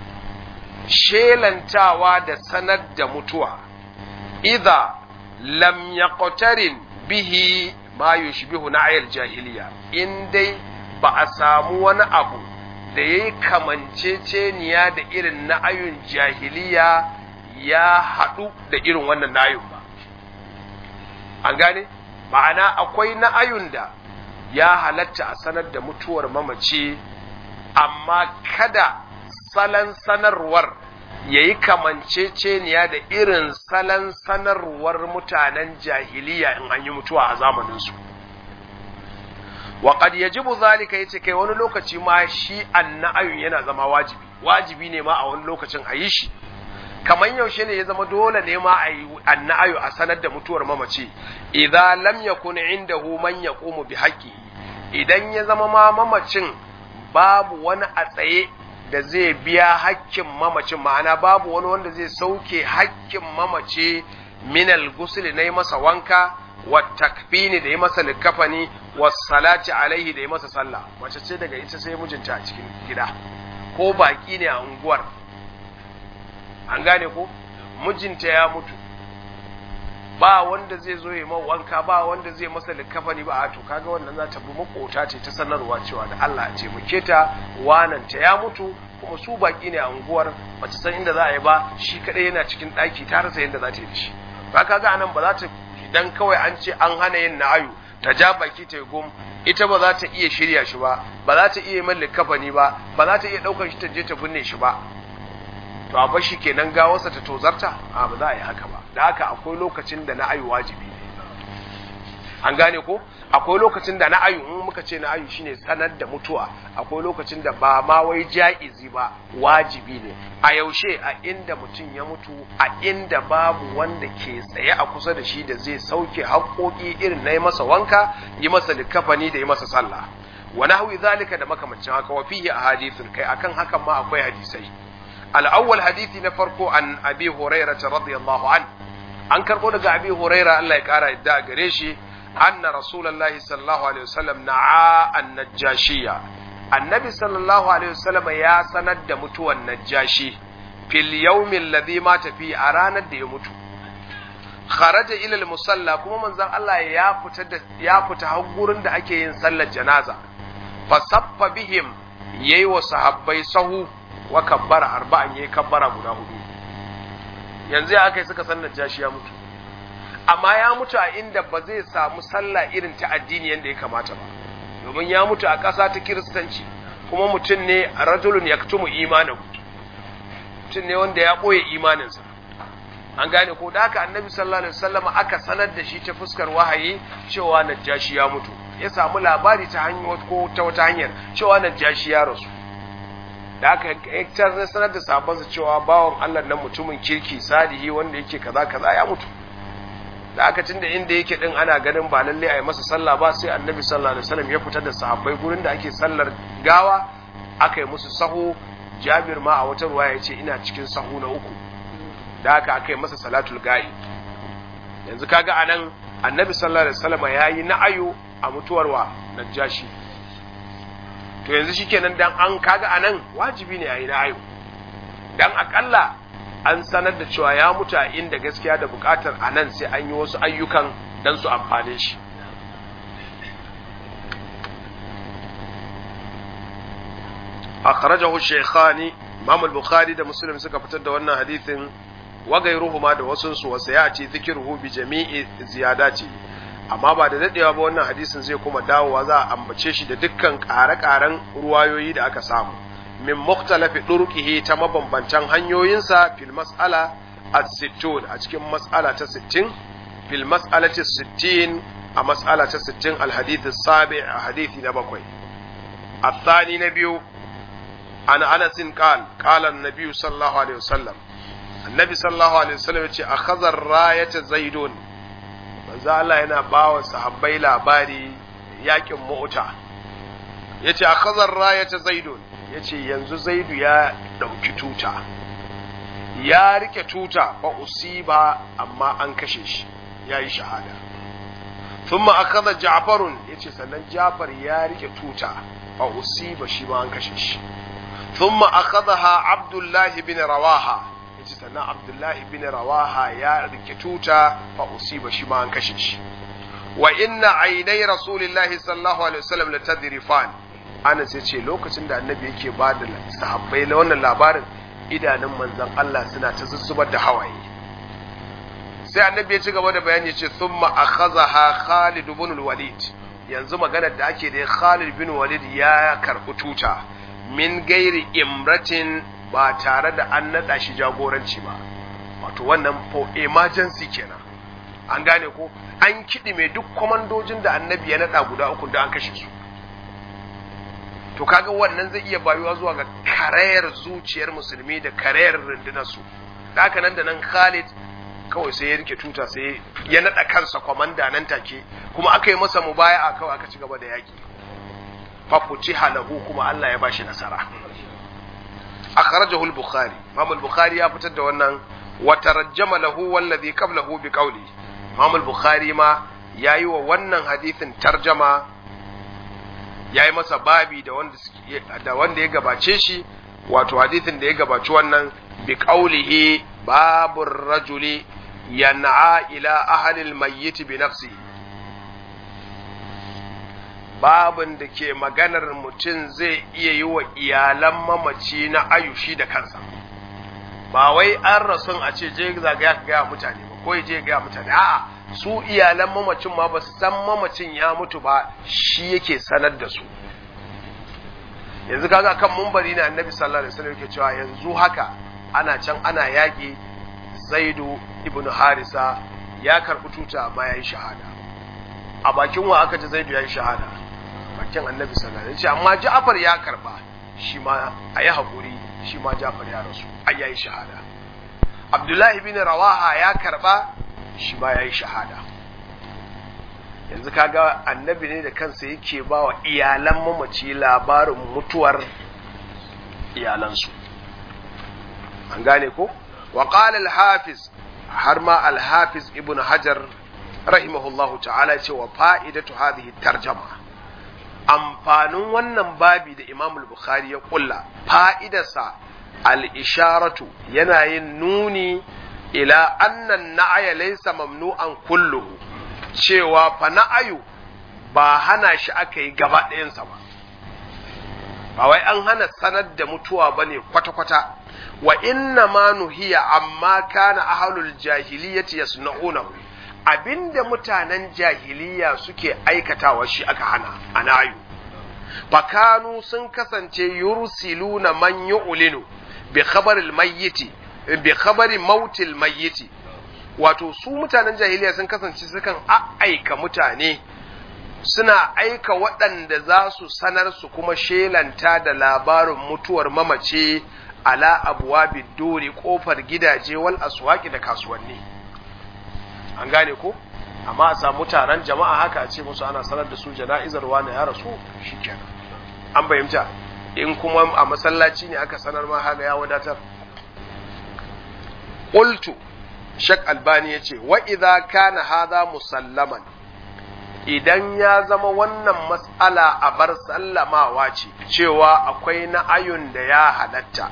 shelantawa da sanar da mutuwa, idza lam yaqtarin bihi ma yushbihu na'ayil jahiliya, in dai ba a samu wani abu da yayi kamanceceniya da irin na'ayun jahiliya ya haɗu da irin wannan na'ayun ba. an gane? ma'ana akwai na'ayun da ya halatta a sanar da mutuwar mamaci, amma kada salon sanarwar ya yi kamanceceniya da irin salon sanarwar mutanen jahiliya in an yi mutuwa a zamaninsu. wa qad yajibu zalika, yace kai wani lokaci ma shi annayun yana zama wajibi ne ma a wani lokacin a yi shi. kamar yaushe ne ya zama dole ne ma a yi annayu a sanar da mutuwar mamaci, idza lam yakun indahu man yaqumu bi haqqihi, idan ya zama ma mamacin babu wani a tsaye da zai biya hakkin mamacin, ma'ana babu wani wanda zai sauke hakkin mamaci, minal ghusl, na yi masa wanka, wa takfini, da yi masa likafani, wa salati alaihi, da yi masa sallah. Mace ce daga ita sai mijinta a cikin gida, ko baki ne a unguwar, an gane ko mijinta ya mutu ba wanda zai zo yi wanka ba wanda zai masa likafani ba a to kaga wannan za ta bi makota ce ta sanarwa cewa da Allah ya taimake ta wanan ta ya mutu kuma su baki ne a unguwar ba ta san inda za a yi ba shi kadai yana cikin daki ta rasa yadda za ta yi da shi ba kaga anan ba za ta idan kawai an ce an hana yin na'ayu ta ja baki ta yi gum ita ba za ta iya shirya shi ba ba za ta iya yi likafani ba ba za ta iya daukar shi ta je ta binne shi ba to a bashi kenan gawarsa ta tozarta a ba za a yi haka ba da haka akwai lokacin da na'ayu wajibi ne an gane ko akwai lokacin da na'ayu in muka ce na'ayu shine sanar da mutuwa akwai lokacin da ba ma wai ja'izi ba wajibi ne a yaushe a inda mutum ya mutu a inda babu wanda ke tsaye a kusa da shi da zai sauke haƙoƙi irin na yi masa wanka yi masa likafani da yi masa sallah wa nahwi zalika da makamancin haka wa fihi ahadithun kai akan hakan ma akwai hadisai al-awwal hadisi na farko an abi hurairah radiyallahu an an karbo daga abi hurairah Allah ya kara yadda gare shi anna rasulullahi sallallahu alaihi wasallam na'a an-najashiyya annabi sallallahu alaihi wasallam ya sanar da mutuwan najashi fil yawmi alladhi mata fi a ranar da ya mutu kharaja ila al-musalla kuma manzon Allah ya fita har gurin da ake yin sallar janaza fasaffa bihim yayi wa sahabbai sahu wa kabbara arba'an yayi kabbara guda hudu yanzu ya kai suka san najashi ya mutu amma ya mutu a inda ba zai samu sallah irin ta addini yanda ya kamata ba domin ya mutu a ƙasa ta kiristanci kuma mutum ne rajulun yaktumu imanahu mutum ne wanda ya boye imaninsa an gane ko da haka annabi sallallahu alaihi wasallam aka sanar da shi ta fuskar wahayi cewa najashi ya mutu ya samu labari ta hanyar ko ta wata hanyar cewa najashi ya rasu da aka ya sanar da sahabbansa cewa bawon Allah nan mutumin kirki salihi wanda yake kaza kaza ya mutu da aka tunda inda yake din ana ganin ba lalle a yi masa sallah ba sai annabi sallallahu alaihi wasallam ya fitar da sahabbai gurin da ake sallar gawa aka yi musu sahu Jabir ma a wata ruwaya yace ina cikin sahu na uku da aka yi masa salatul ga'i yanzu kaga anan annabi sallallahu alaihi wasallam yayi na'ayu a mutuwarwa najashi to yanzu shikenan dan an kaga anan wajibi ne yayi na'ayu dan akalla an sanar da cewa ya mutu a inda gaskiya da bukatar anan sai an yi wasu ayyukan dan su amfane shi akhrajahu shaykhani Imam al-Bukhari da Muslim suka fitar da wannan hadisin wa gairuhuma da wasun su wasa ya ce zikruhu bi jami'i ziyadati amma ba da dadewa ba wannan hadisin zai kuma dawowa za a ambace shi da dukkan ƙare-ƙaren ruwayoyi da aka samu min mukhtalafi durqihi ta mabambantan hanyoyinsa fil mas'ala as-sittun a cikin mas'ala ta 60 fil mas'alati as-60 a mas'ala ta 60 al-hadith as-sabi' a hadithi na 7 الثاني نبي عن أنس قال النبي صلى الله عليه وسلم النبي صلى الله عليه وسلم أخذ الراية زيدون manzo Allah yana bawa sahabbai labari yakin Mu'ta yace akhadha rayata zaidun yace yanzu zaidu ya dauki tuta ya rike tuta fa usiba amma an kashe shi yayi shahada thumma akhadha ja'farun yace sannan Ja'far ya rike tuta fa usiba shi ma an kashe shi thumma akhadha Abdullah ibn Rawaha yace sannan Abdullah ibn Rawaha ya rike tuta fa usiba shi ma an kashe shi wa inna aynai rasulillahi sallallahu alaihi wasallam latadrifan ana sai ce lokacin da annabi yake ba da sahabbai na wannan labarin idanun manzon Allah suna ta zuzzubar da hawaye sai annabi ya ci gaba da bayani ya ce thumma akhazaha Khalid ibn al-Walid yanzu maganar da ake da Khalid ibn Walid ya karɓi tuta min gairi imratin ba tare da an nada shi jagoranci ba wato wannan for emergency kenan an gane ko an kidi mai duk komandojin da annabi ya nada guda uku da an kashe su to kaga wannan zai iya bayuwa zuwa ga karayar zuciyar musulmi da karayar rundunar su haka nan da nan Khalid kawai sai ya rike tuta sai ya nada kansa komanda nan take kuma aka yi masa mubaya'a kawai aka ci gaba da yaki fafutiha lahu kuma Allah ya bashi nasara akhrajahu al-Bukhari Imam al-Bukhari ya fitar da wannan wa tarajjama lahu wallazi qablahu bi qawli Imam al-Bukhari ma yayi wa wannan hadisin tarjama yayi masa babi da wanda ya gabace shi wato hadisin da ya gabaci wannan bi qawlihi babur rajuli yan'a ila ahlil mayyit bi nafsihi, babin da ke maganar mutum zai iya yi wa iyalan mamaci na ayushi da kansa, ba wai an rasun a ce je zagaya ka gaya mutane ba ko je gaya mutane, a'a su iyalan mamacin ma ba su san mamacin ya mutu ba, shi yake sanar da su. Yanzu kaga kan mumbari na annabi sallallahu alaihi wasallam yake cewa yanzu haka ana can ana yaƙi, Zaidu ibn Harisa ya karɓi tuta amma ya yi shahada. A bakin wa aka ji Zaidu ya yi shahada? Bakin annabi sallallahu alaihi wasallam. Amma Ja'far ya karɓa, shi ma a yi haƙuri, shi ma Ja'far ya rasu, ai ya yi shahada. Abdullahi bin Rawaha ya karɓa, shi ma ya yi shahada. Yanzu kaga annabi ne da kansa yake ba wa iyalan mamaci labarin mutuwar iyalansu. An gane ko? Wa qala al-hafiz, har ma al-hafiz ibn Hajar rahimahullahu ta'ala ce wa fa'idatu hadhihi tarjama, amfanin wannan babi da Imam al-Bukhari ya kulla, fa'idarsa al-isharatu, yana yin nuni ila annan na'aya laysa mamnu'an kulluhu, cewa fa na'ayu ba hana shi aka yi gaba ɗayansa ba wai an hana sanar da mutuwa bane kwata-kwata. Wa inna ma nuhiya amma kana ahlul jahiliyyati yasna'unahu, abinda mutanen jahiliya suke aikatawa shi aka hana anayu. Fakanu sun kasance yursiluna man yu'linu bi khabaril mayyiti bi khabari mautil mayyiti, wato su mutanen jahiliya sun kasance sukan aika mutane, suna aika waɗanda za su sanar su kuma shelanta da labarin mutuwar mamace ala abwabi duri, kofar gidaje wal aswaqi da kasuwanni. An gane ko? Amma a samu taron jama'a haka a ce musu ana sanar da su jana'izar wani ya rasu, shikenan an bayyanta. In kuma a masallaci ne aka sanar ma haka ya wadatar. Qultu, Shek Albani yace wa idza kana hadha musallaman, idan ya zama wannan mas'ala a bar sallamawa ce, cewa akwai na'ayun da ya halatta,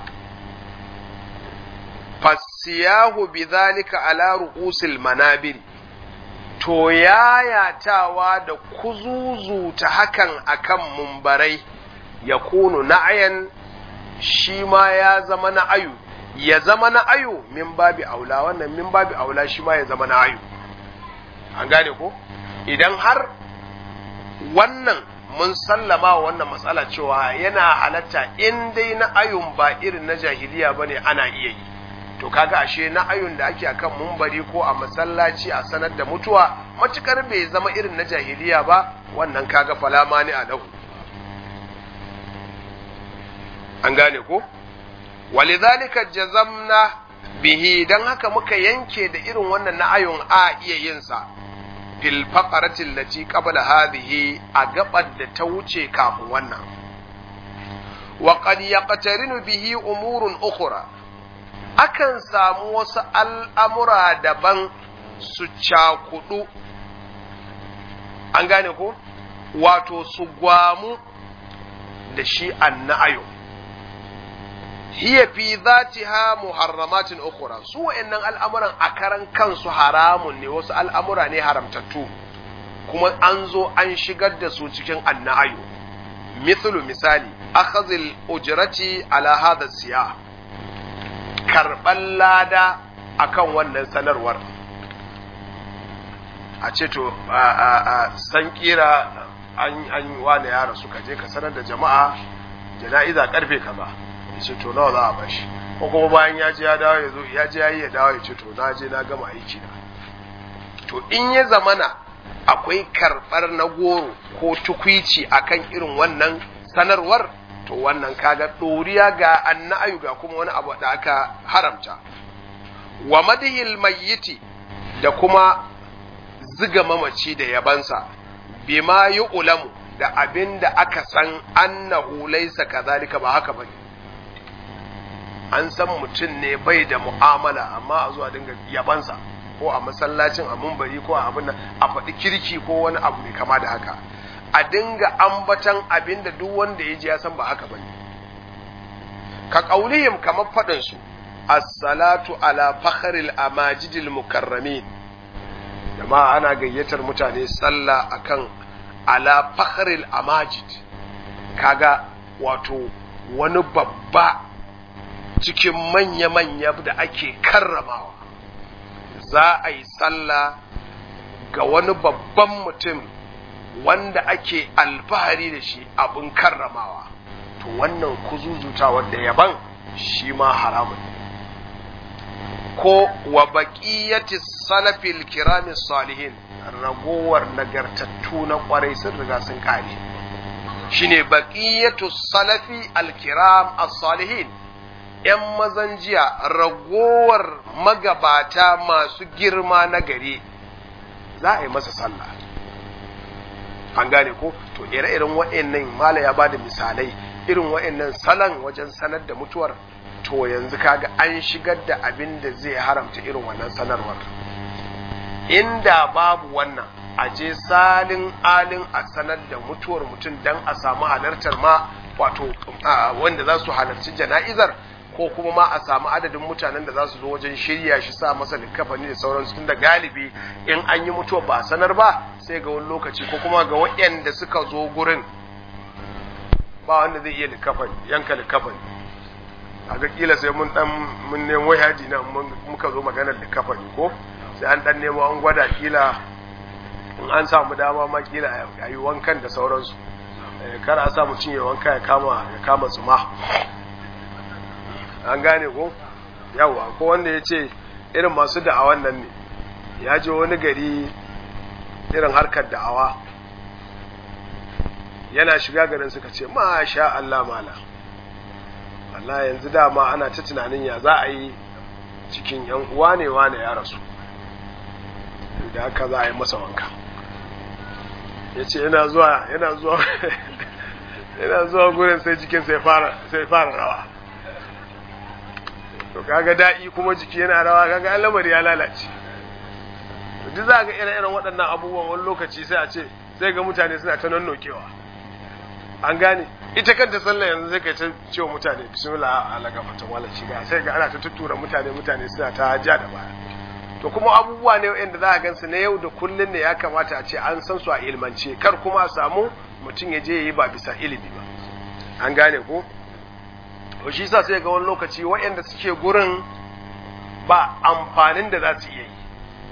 fasiyahu bidhalika ala ru'usil manabiri, to yayatawa da kuzuzuta hakan akan mumbarai, ya kunu na'ayan, shi ma ya zama na'ayu, ya zama na'ayu min babi aula, wannan min babi aula shi ma ya zama na'ayu. An gane ko? Idan har wannan mun sallama wannan matsala cewa yana halatta in dai na'ayun ba irin na jahiliya bane ana iya yi, to kaga ashe na'ayun da ake akan mumbari ko a masallaci a sanar da mutuwa, matukar bai zama irin na jahiliya ba, wannan kaga falama ne a lahu. An gane ko? Walidhalika jazamna bihi, dan haka muka yanke da irin wannan na'ayun a iya yin sa fil faqarati allati qabla hadhihi, a gabar da ta wuce kafin wannan. Wa qad yaqtarinu bihi umurun ukhra, akan samu wasu al'amura daban su cakudu. An gane ko? Wato su gwamu da shi anna'ayu, hiya fi zatiha muharramatin ukhra, su wa'annan al'amuran a karan kansu haramun ne, wasu al'amura ne haramtattu, kuma an zo an shigar da su cikin anna'ayu. Mithlu, misali, akhazil ujrati ala hadha siyah, karban lada akan wannan sanarwar. A ce to san kira an wani yara suka je ka sanar da jama'a jana'iza karfe kaza, ce to nawa za a bashi, ko kuma bayan ya je ya dawo ya zo ya je ya dawo ya ce to na je na gama aiki na. To in ya zamana akwai karɓar na goro ko tukwici akan irin wannan sanarwar, to wannan kaga ɗoriya ga anna'ayu ga kuma wani abu da aka haramta. Wa madhil mayyiti, da kuma ziga mamaci da yabansa, bima yu'lamu, da abinda aka san annahu laysa kadhalika, ba haka bane. An san mutum ne bai da mu'amala, amma a zuwa dinga yabansa, ko a masallacin, a mumbari, ko a abin nan, a faɗi kirki ko wani abu mai kama da haka, a dinga ambatan abin da duk wanda ya ji ya san ba haka bane. Ka qaulihim, kamar faɗin su, as-salatu ala fakhril amajidil mukarramin. Jama'a ana gayyatar mutane sallah akan ala fakhril amajid, kaga wato wani babba cikin manya-manya da ake karramawa. Za a yi sallah ga wani babban mutum wanda ake alfahari da shi, abin karramawa. To wannan kuzuzutawar da yaban shi ma haramun. Ko wa baqiyati salafil kiramis salihin, ragowar nagartattu na kwarai sun riga sun kare. Shine baqiyatu salafi alkiram as-salihin, ‘yan mazan jiya, ragowar magabata masu girma na gari, za a yi masa sallah. An gane ko? To, ire-iren wa'yannan mala ya ba da misalai, irin wa'yannan salon wajen sanar da mutuwar, to yanzu kaga an shigar da abin da zai haramta irin wannan sanarwar. Inda babu wannan, a je salin alin a sanar da mutuwar mutum don a samu halartar ma, wato wanda za su halarci jana'izar, ko kuma ma a samu adadin mutanen da za su zo wajen shirya shi, sa masa likafani da sauransu. Tun da galibi in an yi mutuwa ba a sanar ba, sai ga wani lokaci ko kuma ga waɗanda suka zo gurin ba wanda zai iya likafani, yanka likafani. A ga kila sai mun nemo yaji na muka zo maganar likafani, ko sai an dan nemo an gwada, kila in an samu dama ma kila a yi wankan da sauransu. Kar a sa mutum ya wanka ya kama tsuma. An gane ko? Yawa, ko wanda ya ce irin masu da'awan nan ne, ya je wani gari irin harkar da'awa, yana shiga garin suka ce masha Allah mala, Allah yanzu dama ana ta tunanin ya za a yi cikin yan uwa ne wane ya rasu, da haka za a yi masa wanka. Ya ce yana zuwa gurin sai jikin sai fara rawa. To kaga da'i kuma jiki yana rawa, kaga lamari ya lalace. Duk za ga irin waɗannan abubuwan wani lokaci sai a ce, sai ga mutane suna ta nannokewa. An gane, ita kanta sallah yanzu sai kai ta cewa mutane bismillah ala gafata wala shiga, sai ga ana ta tuttura mutane suna ta ja da baya. To kuma abubuwa ne wanda za a gansu na yau da kullun ne, ya kamata a ce an san su a ilmance, kar kuma a samu mutum ya je yayi ba bisa ilimi ba. An gane ko? To shi yasa sai ga wani lokaci waɗanda suke gurin ba amfanin da za su iya yi.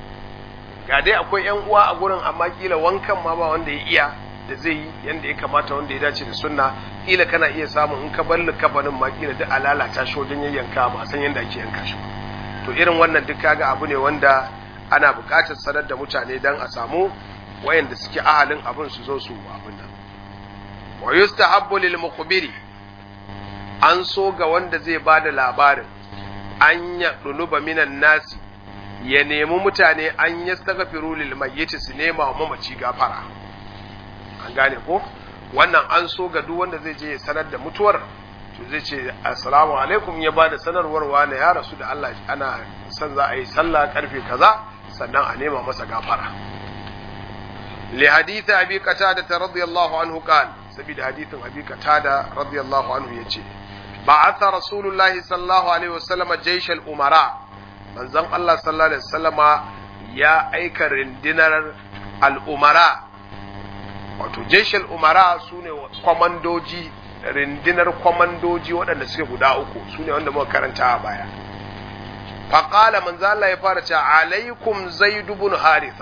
Ga dai akwai ƴan uwa a gurin, amma kila wankan ma ba wanda ya iya da zai yi yanda ya kamata, wanda ya dace da sunna. Kila kana iya samun in ka bar kafanin ma kila duk alalata shi wajen yayyanka, ba san yanda ake yanka shi. To irin wannan duk kaga abu ne wanda ana buƙatar sanar da mutane dan a samu wayanda suke ahalin abin su zo su abin nan. Wa yustahabbu lil mukhbiri, an so ga wanda zai ba da labarin, an ya ɗuluba minan nasi, ya nemi mutane an yi stagafiru lil mayyiti, su nema wa mamaci gafara. An gane ko? Wannan an so ga duk wanda zai je ya sanar da mutuwar, to zai ce assalamu alaikum, ya ba da sanarwar wane ya rasu da Allah, ana san za a yi sallah karfe kaza, sannan a nema masa gafara. Li hadith abi qatada radiyallahu anhu qala, sabida hadithin abi qatada radiyallahu anhu yace بعث رسول الله صلى الله عليه وسلم جيش الأمراء، من زم الله صلى الله عليه وسلم يا أيك رندنر الأمراء. wato jeshal umara su ne kwamandoji, rindinar kwamandoji waɗanda suke guda uku, su ne wanda muka karanta a baya. faƙala manzo Allah ya fara cewa alaikum zaid ibn haritha,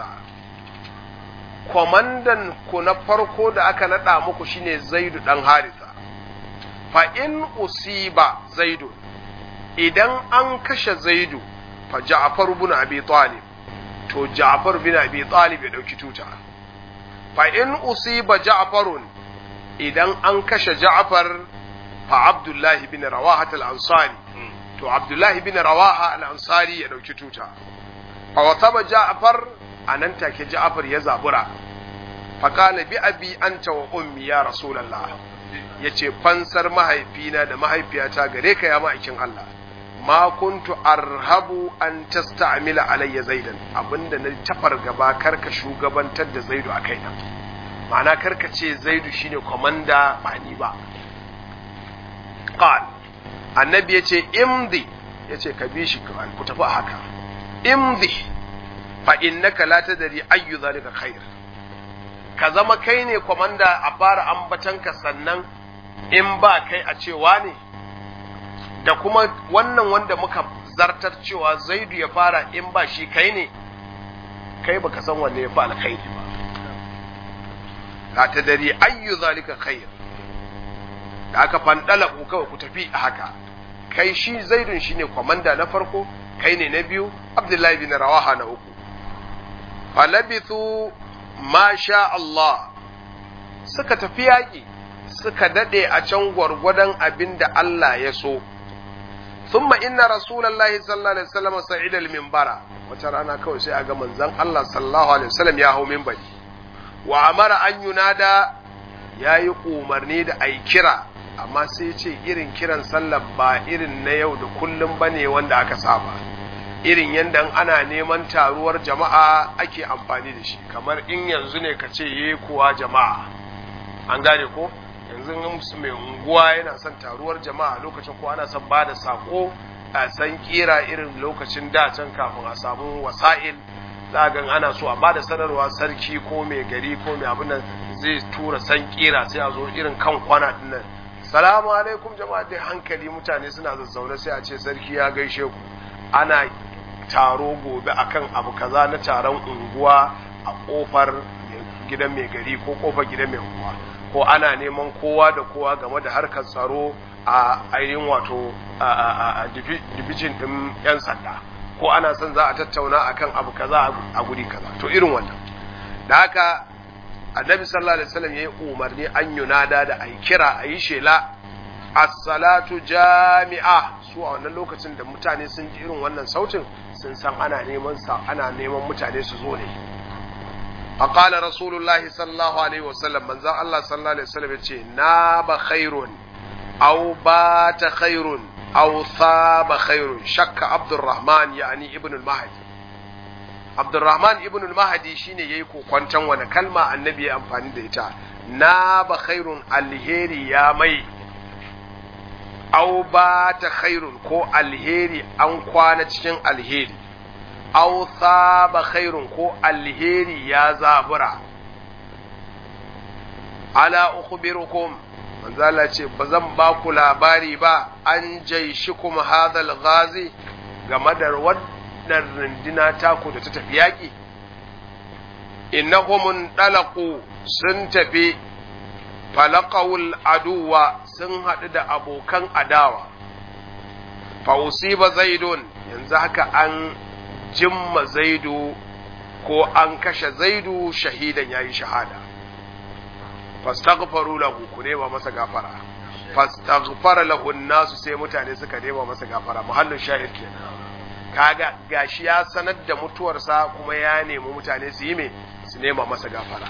kwamandan ku na farko da aka naɗa muku shine zaidu ɗan haritha. fa in usiba zaidu, idan an kashe zaidu, fa ja'far ibn abi talib, to ja'far bin abi talib ya dauki tuta. fa in usiba ja'farun, idan an kashe ja'far, fa abdullahi bin rawaha al-ansari, to abdullahi bin rawaha al-ansari ya dauki tuta. fa wasaba ja'far, anan take ja'far ya zabura. fa qala bi abi anta wa ummi ya rasulullah, yace fansar mahaifina da mahaifiyata gare ka ya ma'aikin Allah. ma kuntu arhabu an tasta'mila alayya zaidan, abinda na tafar gaba karka shugabantar da zaidu a kaina, ma'ana karka ce zaidu shine komanda ba ni ba. qal, annabi yace imdi yace ka bi shi ku tafi a haka imdi fa innaka la tadri ayyu zalika khair ka zama kai ne komanda a fara ambatanka sannan in ba kai a cewa ne da kuma wannan wanda muka zartar cewa Zaidu ya fara in ba shi kai ne kai baka san wanne ya fa alkhairi ba la tadri ayyu zalika khair da aka fandala ku kawai ku tafi a haka kai shi Zaidun shine komanda na farko kai ne na biyu Abdullahi bin Rawaha na uku falabithu ma sha Allah suka tafi yaƙi suka dade a can gwargwadon abinda Allah ya so thumma inna rasulullahi sallallahu alaihi wasallam sa'ida al-minbara wata rana kawai sai aga manzon Allah sallallahu alaihi wasallam ya hau minbari wa amara an yunada yayi umarni da ai kira amma sai ce irin kiran sallar ba irin na yau da kullum bane wanda aka saba irin yanda ana neman taruwar jama'a ake amfani da shi kamar in yanzu ne ka ce kuwa jama'a an gane ko yanzu mai unguwa yana son taruwar jama'a lokacin ko ana son ba da sako a san kira irin lokacin da can kafin a samu wasa'il za ga ana so a ba da sanarwa sarki ko mai gari ko mai abin nan zai tura san kira sai a zo irin kan kwana din nan salamu alaikum jama'a dai hankali mutane suna zazzaune sai a ce sarki ya gaishe ku ana taro gobe akan abu kaza na taron unguwa a kofar gidan mai gari ko kofar gidan mai unguwa ko ana neman kowa da kowa game da harkar tsaro a ainihin wato a division din yan sanda ko ana son za a tattauna akan abu kaza a guri kaza to irin wannan da haka annabi sallallahu alaihi wasallam yayi umarni an yunada da ayi kira ayi shela as-salatu jami'a su a wannan lokacin da mutane sun ji irin wannan sautin sun san ana neman mutane su zo ne فقال رسول الله صلى الله عليه وسلم من ذا الله صلى الله عليه وسلم يقول ناب خير أو بات خير أو ثاب خير شك عبد الرحمن يعني ابن المهدي عبد الرحمن ابن المهدي شيني يكو كwantan wani kalma annabi ya amfani da ita naba khairun alheri ya mai aw bata khairun ko alheri an kwana cikin alheri aw thaba khairun ko alheri ya zabura ala ukhbirukum manzala ce bazan ba ku labari ba an jaishikum hadal ghazi game da wannan rindina taku da ta tafi yaki innahum dalaqu sun tafi falaqawul aduwa sun hadu da abokan adawa fa usiba zaidun yanzu haka an jimma zaidu ko an kashe zaidu shahidan yayi shahada fastaghfaru lahu ku nema masa gafara fastaghfara lahu an-nasu sai mutane suka nema masa gafara muhallin shahid kenan kaga gashi ya sanar da mutuwarsa kuma ya nemi mutane su yi me su nema masa gafara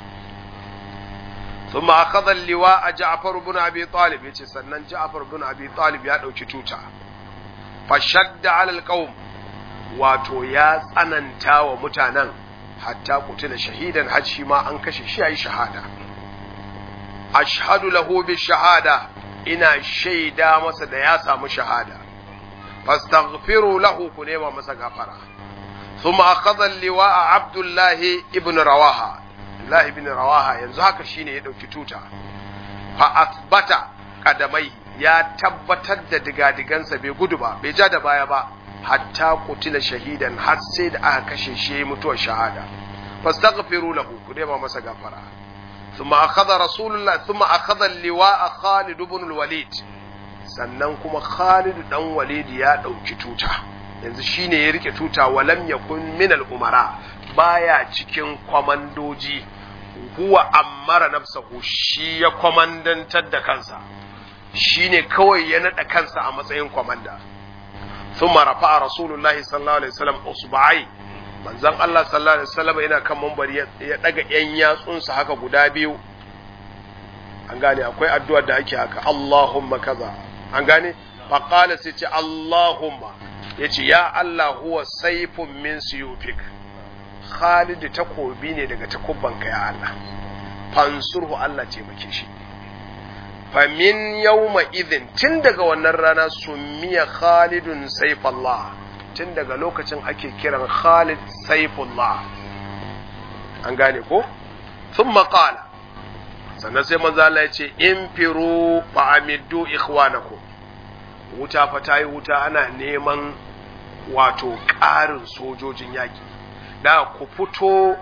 thumma akhadha al-liwa'a Ja'far ibn Abi Talib yace sannan Ja'far ibn Abi Talib ya dauki tuta fashadda 'ala al-qaum wato ya tsananta wa mutanen hatta kutila shahidan har shi ma an kashe shi yayi shahada ashhadu lahu bi shahada ina shaida masa da ya samu shahada fastaghfiru lahu ku nema masa gafara thumma akhadha al-liwa'a Abdullah ibn Rawaha Abdullah ibn Rawaha yanzu haka shine ya dauki tuta fa athbata qadamai ya tabbatar da digadigansa bai gudu ba bai ja da baya ba hatta qutila shahidan har sai da aka kashe shi mutuwar shahada fastaghfiru lahu ku nema masa gafara thumma akhadha rasulullah thumma akhadha al-liwa'a Khalid ibn al-Walid sannan kuma Khalid dan Walid ya dauki tuta yanzu shine ya rike tuta walam yakun min al-umara baya cikin kwamandoji huwa ammara nafsahu shi ya kwamandantar da kansa shine kawai ya nada kansa a matsayin kwamanda thumma rafa'a rasulullahi sallallahu alaihi wasallam usba'i manzon Allah sallallahu alaihi wasallam yana kan minbari ya daga yan yatsunsa haka guda biyu an gane akwai addu'ar da ake haka Allahumma kaza an gane fa qala sai ce Allahumma yace ya Allah huwa sayfun min suyufik Khalid takobi ne daga takubbanka ya Allah fansurhu Allah taimake shi famin yawma idhin tun daga wannan rana sumiya Khalidun Saifullah, tun daga lokacin ake kiran Khalid Saifullah. An gane ko? Thumma qala, sannan sai manzo Allah ya ce infiru fa amiddu ikhwanakum, wuta fa tayi wuta, ana neman wato ƙarin sojojin yaki, da ku fito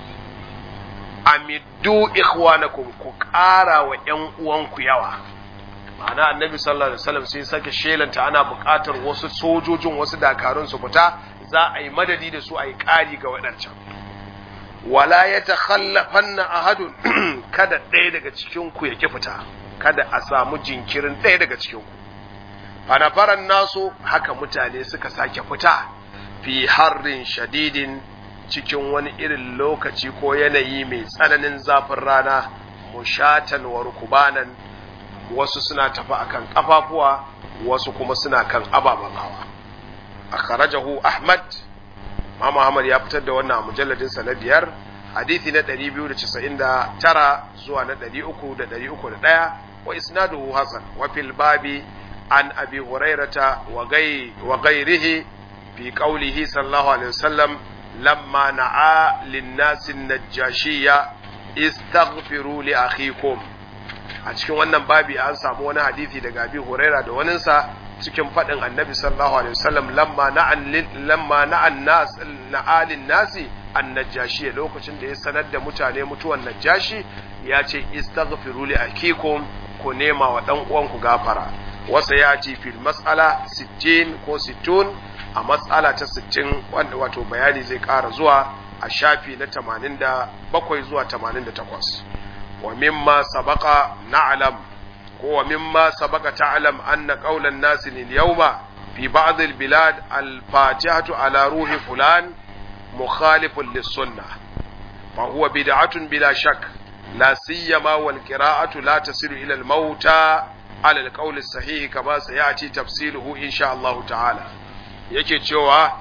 amiddu ikhwanakum, ku ƙara wa ƴan uwanku yawa. Ma'ana annabi sallallahu alaihi wasallam sai sake shelanta ana buƙatar wasu sojojin, wasu dakarun su fita, za a yi madadi da su, a yi ƙari ga waɗancan. Wala ya takhallafanna ahadun, kada ɗaya daga cikin ku ya ki fita, kada a samu jinkirin ɗaya daga cikin ku. Fanafaran nasu, haka mutane suka sake fita fi harrin shadidin, cikin wani irin lokaci ko yanayi mai tsananin zafin rana, mushatan wa rukubanan, wasu suna tafi akan kafafuwa, wasu kuma suna kan ababen hawa. Akhrajahu Ahmad, Imam Ahmad ya fitar da wannan mujalladin sa na 5, hadisi na 299 zuwa na 300 wa isnaduhu hasan. Wa fil babi an Abi Hurairata wa ghayrihi fi qawlihi sallallahu alaihi wasallam lamma na'a lin-nasi an-najashiyya istaghfiru li akhikum. A cikin wannan babi an samu wani hadisi daga Abi Huraira da waninsa cikin faɗin annabi sallallahu alaihi wasallam lamma na'a lin-nasi an-najashi, lokacin da ya sanar da mutane mutuwan najashi, ya ce istaghfiru li akikum, ku nema wa dan uwanku gafara. Wasa ya ci fil mas'ala 60 ko 60, a mas'ala ta 60 wanda wato bayani zai ƙara zuwa a shafi na 87 zuwa 88. Wa mimma sabaqa na'lam ko mimma sabaqa ta'lam anna qawlan nas al-yawma fi ba'd al-bilad al-fatihatu ala ruhi fulan mukhalifun lis-sunnah fa huwa bid'atun bila shak, la siyama wal qira'atu la tasilu ila al-mauta ala al-qawl as-sahih kama sayati tafsiluhu insha Allah ta'ala. Yake cewa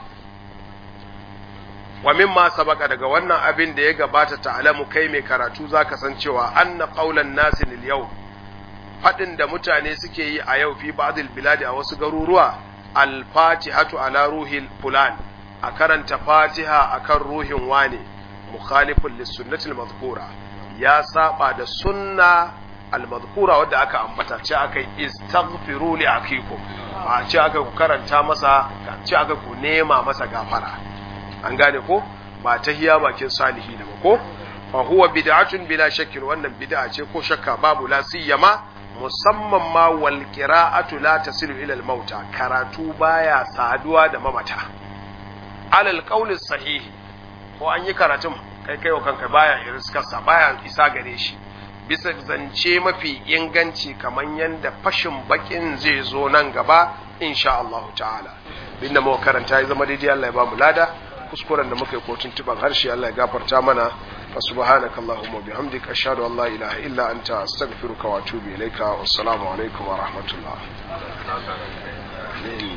wa mimma sabaka, daga wannan abin da ya gabata ta'alamu kai mai karatu zaka san cewa anna qaulan nasi lil yawm, fadin da mutane suke yi a yau fi ba'dil biladi, a wasu garuruwa, al fatihatu ala ruhil fulan, a karanta fatiha akan ruhin wane, mukhalifun lis sunnati al madhkura, ya saba da sunna al madhkura wadda aka ambata, ce akai istaghfiru li akikum, a ce aka ku karanta masa, ce aka ku nema masa gafara. An gane ko, ba tahiya bakin salihi da ba ko, fa huwa bid'atun bila shakkin, wannan bid'a ce ko shakka babu, la siyama musamman ma wal qira'atu la tasilu ila al mauta, karatu baya saduwa da mamata. Alal qawli sahih, ko an yi karatun kai wa kanka baya iriskarsa, baya isa gare shi, bisa zance mafi inganci kaman yanda fashin bakin zai zo nan gaba insha Allah ta'ala. Inda muka karanta ya zama daidai, Allah ya ba mu lada, kuskuren da muka yi ko tuntuban harshe Allah ya gafarta mana. Fa subhanakallahumma wa bihamdika ashhadu an la ilaha illa anta astaghfiruka wa atubu ilaika. Wassalamu alaikum wa rahmatullah.